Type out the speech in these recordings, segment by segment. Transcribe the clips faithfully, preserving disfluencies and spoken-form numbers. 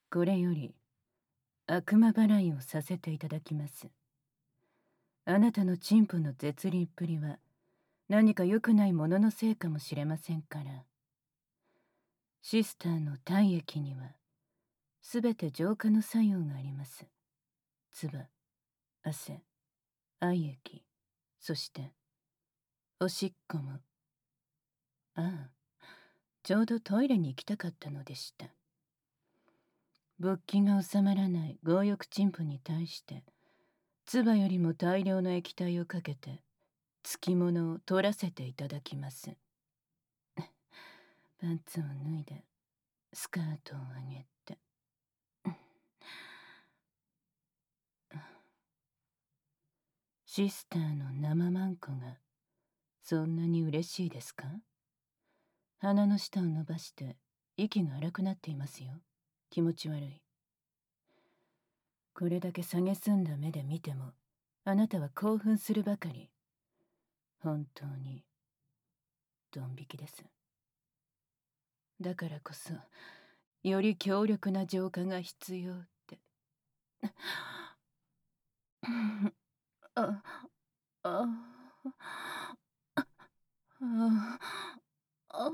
これより悪魔払いをさせていただきます。あなたのチンポの絶倫っぷりは何か良くないもののせいかもしれませんから。シスターの体液にはすべて浄化の作用があります。唾、汗、愛液、そしておしっこも。ああ、ちょうどトイレに行きたかったのでした。勃起が収まらない強欲チンポに対して唾よりも大量の液体をかけてつきものを取らせていただきます。パンツを脱いでスカートを上げてシスターの生マンコがそんなに嬉しいですか？鼻の下を伸ばして息が荒くなっていますよ。気持ち悪い。これだけ蔑んだ目で見てもあなたは興奮するばかり。本当にドン引きです。だからこそより強力な浄化が必要って。ああああ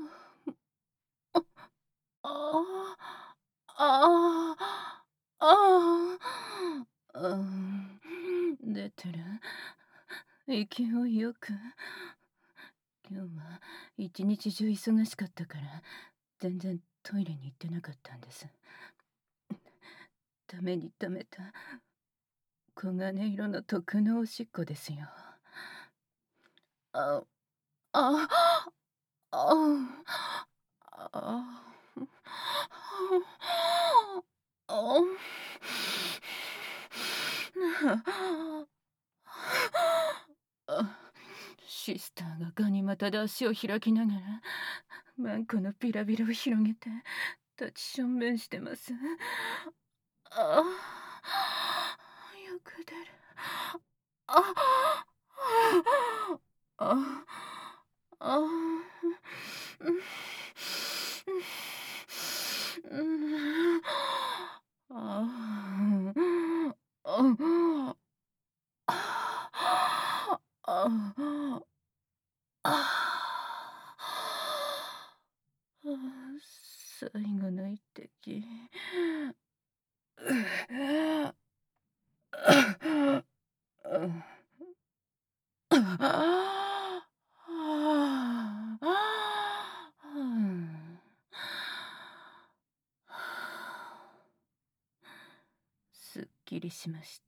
ああああ出てる。勢いよく。今日は一日中忙しかったから全然トイレに行ってなかったんです。ためにためた黄金色の徳のおしっこですよ。あああああシスターがガニ股で足を開きながらマンコのビラビラを広げて立ちしょんべんしてます。ああ、よく出る。ああああうんああああ最後の一滴。すっきりしました。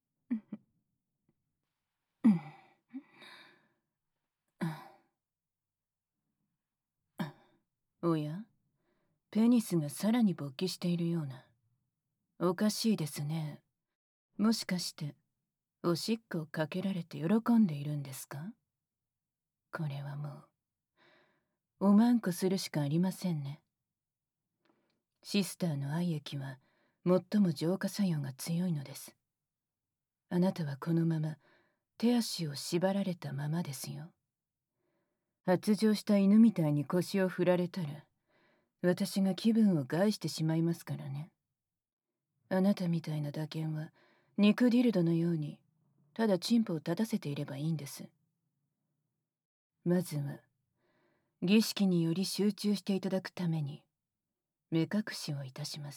おや、ペニスがさらに勃起しているような。おかしいですね。もしかしておしっこをかけられて喜んでいるんですか？これはもうおまんこするしかありませんね。シスターの愛液は最も浄化作用が強いのです。あなたはこのまま手足を縛られたままですよ。発情した犬みたいに腰を振られたら私が気分を害してしまいますからね。あなたみたいな打鍵は肉ディルドのようにただチンポを立たせていればいいんです。まずは儀式により集中していただくために目隠しをいたします。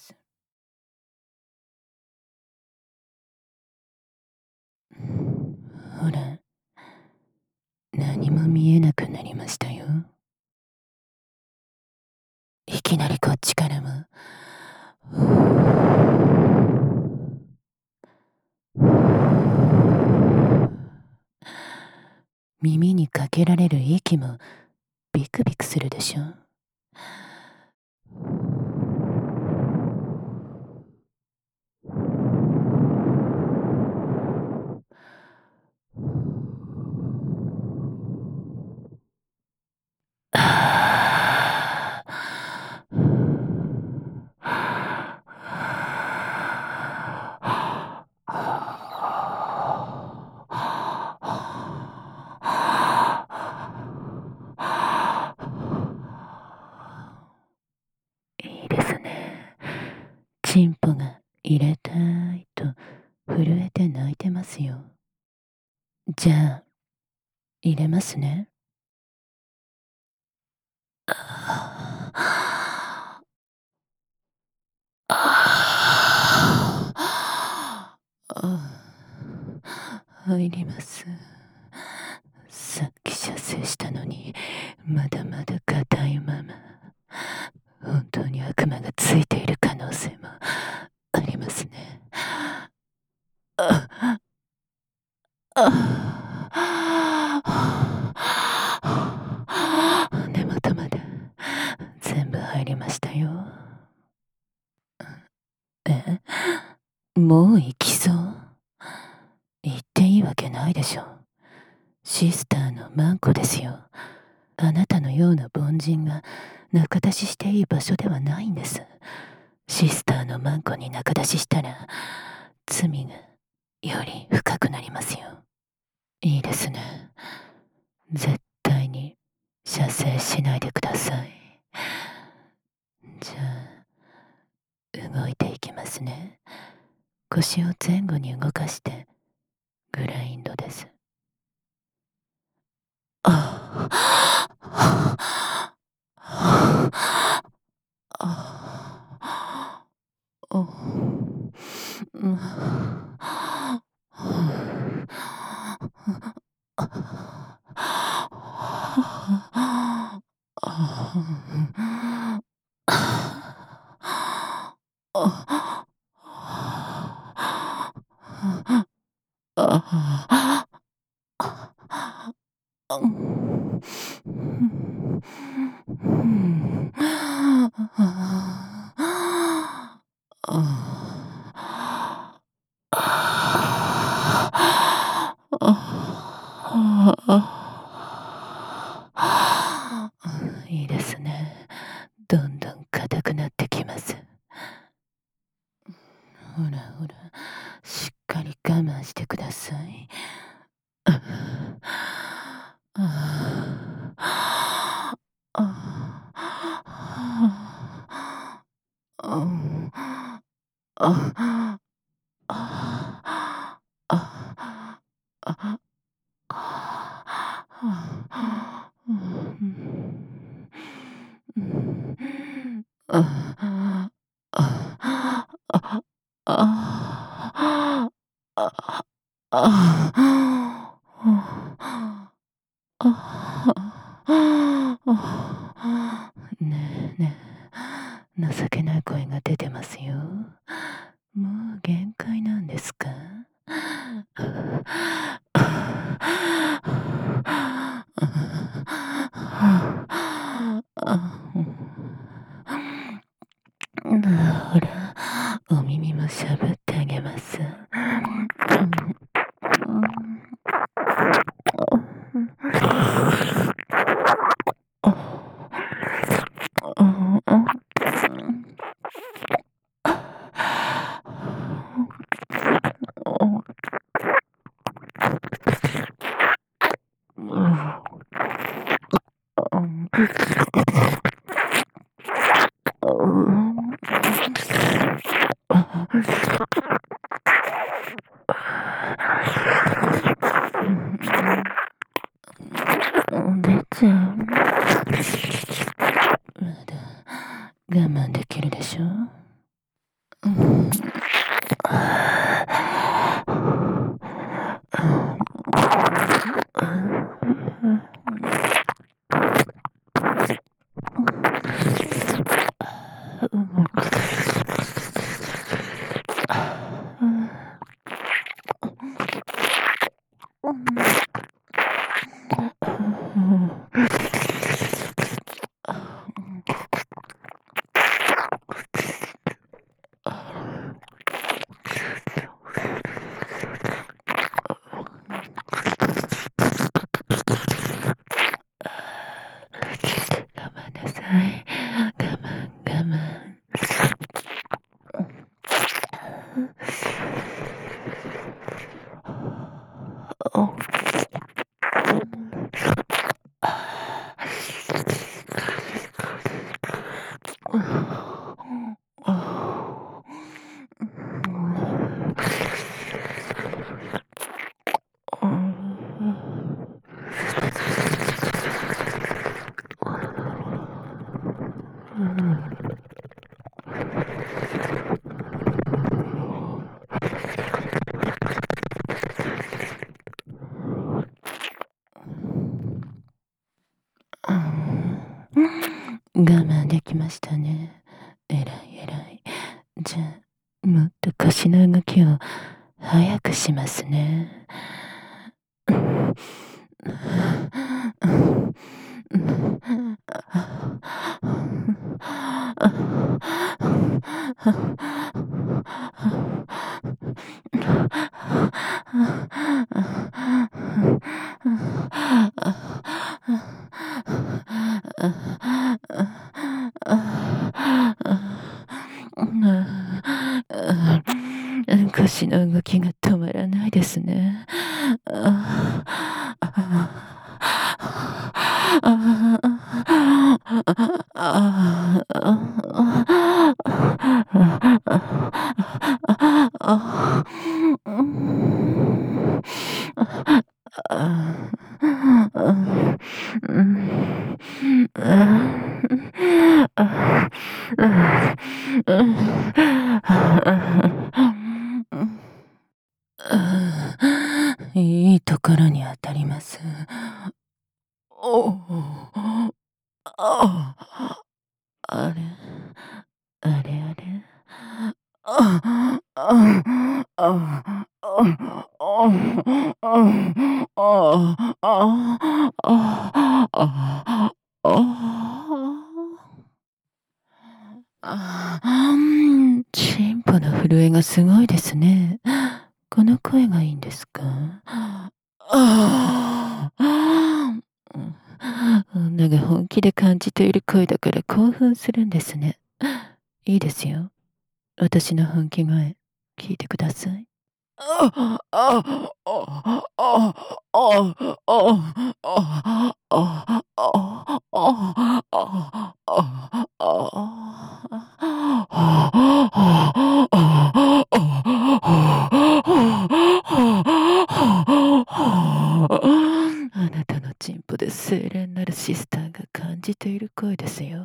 ほら、何も見えなくなりましたよ。いきなりこっちからも耳にかけられる息もビクビクするでしょ。 チンポが入れたいと震えて泣いてますよ。じゃあ、入れますね。入ります。さっき射精したのに、まだまだ硬いまま。本当に悪魔がついている可能性もありますね。ああ根元まで全部入りましたよ。え、もう行きそう？言っていいわけないでしょ。シスターのマンコですよ。あなたのような凡人が仲出ししていい場所ではないんです。シスターのマンコに仲出ししたら罪がより深くなりますよ。いいですね。絶対に射精しないでください。じゃあ動いていきますね。腰を前後に動かしてグラインドです。あああおうんいいですね。どんどん硬くなってきます。ほらほら、しっかり我慢してください。ねえねえ、情けない声が出てますよ。もう限界なんですか？ほら、お耳もしゃぶってあげます。別にまだ我慢できるでしょ。うん慢できましたね。えらいえらい。じゃあ、もっと腰の動きを早くしますね。腰の動きが止まらないですね。いいところに当たります。おお、ああれ、あれあれ。ああ、ああ、ああ、ああ、ああ、ああ、あ、チンポの震えがすごいですね。この声がいいんですか？ああ、女が本気で感じている声だから興奮するんですね。いいですよ。私の本気声、聞いてください。ああ、ああ、ああ、ああ、ああ、ああなたのチンポで清廉なるシスターが感じている声ですよ。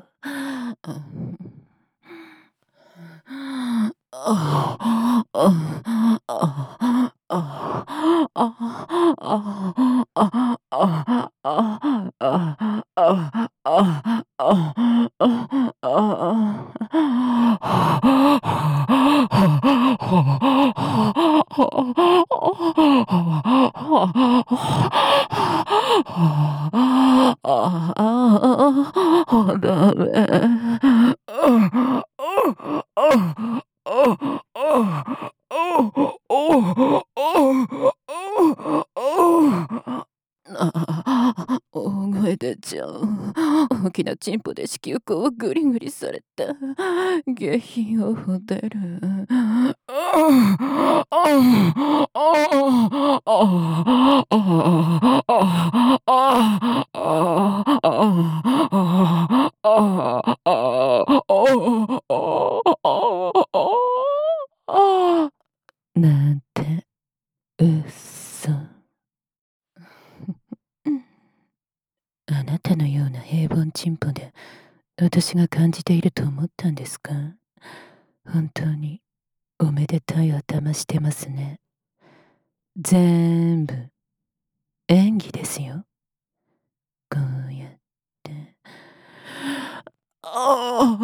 ダメ。あ、大声出ちゃう。大きなチンポで子宮口をグリグリされた。下品をほでる。なんて嘘。あなたのような平凡チンポで私が感じていると思ったんですか？本当におめでたい頭してますね。全部演技ですよ。こうやって。あ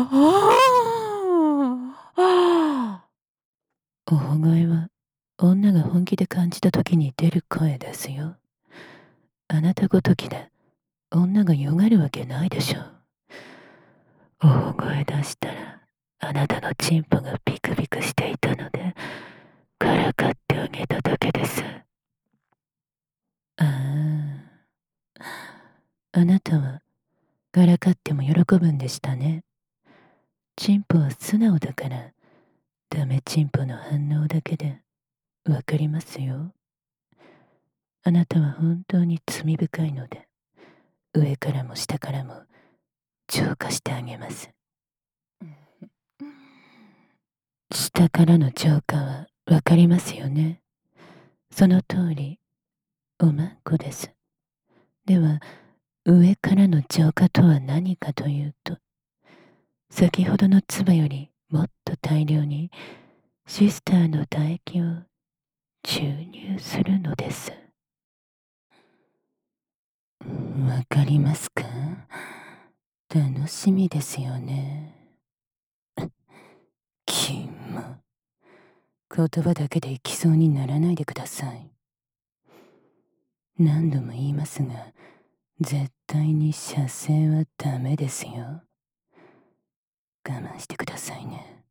あ、大声は女が本気で感じた時に出る声ですよ。あなたごときで女がよがるわけないでしょう。大声出したらあなたのチンポがピクピクしていたのでからかってあげただけです。ああ、あなたはからかっても喜ぶんでしたね。チンポは素直だからダメチンポの反応だけでわかりますよ。あなたは本当に罪深いので上からも下からも浄化してあげます。下からの浄化はわかりますよね。その通り、おまんこです。では、上からの浄化とは何かというと、先ほどの唾よりもっと大量にシスターの唾液を注入するのです。わかりますか？ 楽しみですよね。キモ。言葉だけで行きそうにならないでください。何度も言いますが、絶対に射精はダメですよ。我慢してくださいね。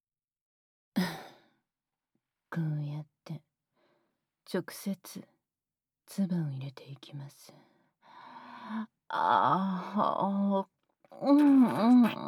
こうやって直接唾を入れていきます。ああ、うんうんうん。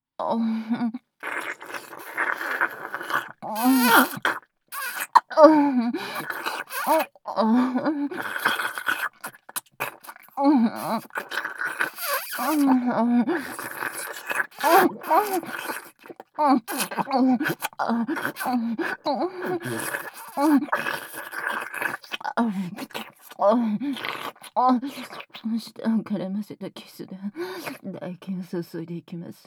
舌を絡ませたキスで唾液を注いでいきます。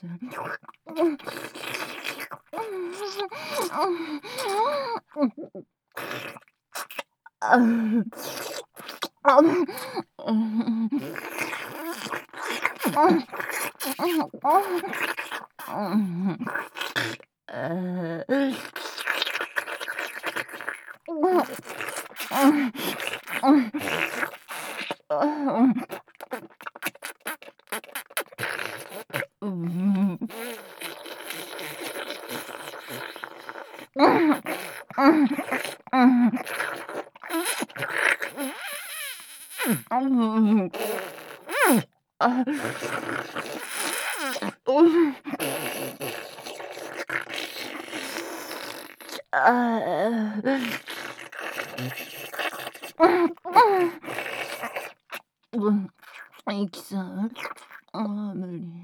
イキさん、ああ、無理。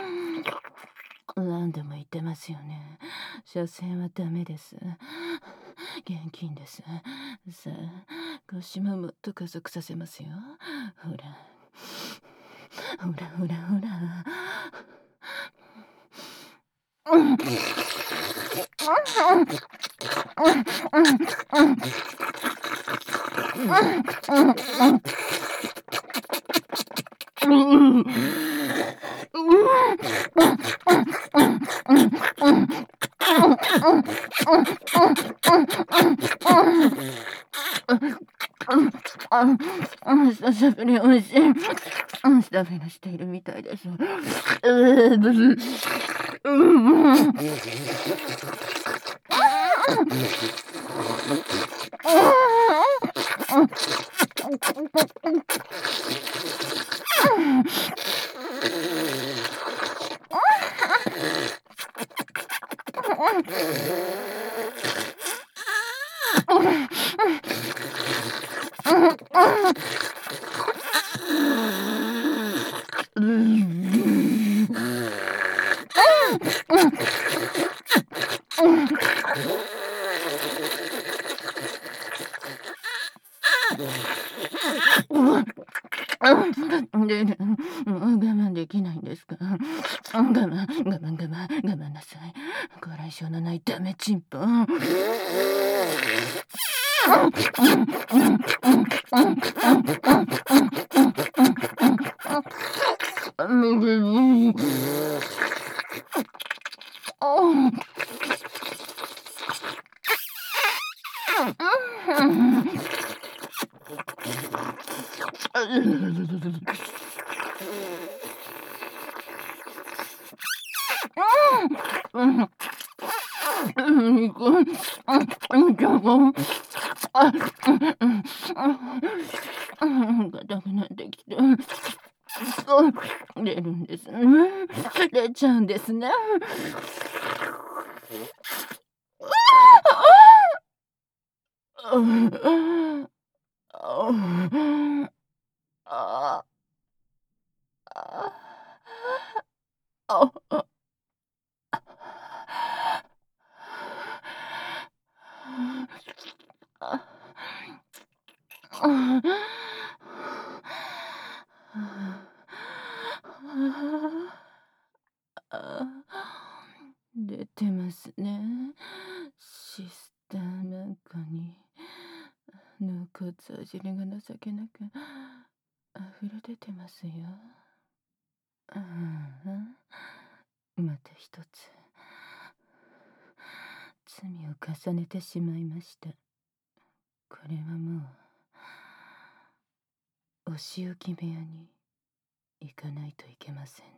何度も言ってますよね。射精はダメです。現金です。さあ、腰ももっと加速させますよ。ほら。ほらほらほら。久しぶり、おいしい。スタフがしているみたいです。で、もう我慢できないんですか？我慢、我慢、我慢、我慢なさい。ご来性のないダメチンポ。硬くなってきて。出るんですね。出ちゃうんですね。出てますね。シスターなんかに納骨味が情けなく溢れ出てますよ。 ああ、また一つ罪を重ねてしまいました。これはもうお仕置き部屋に行かないといけませんね。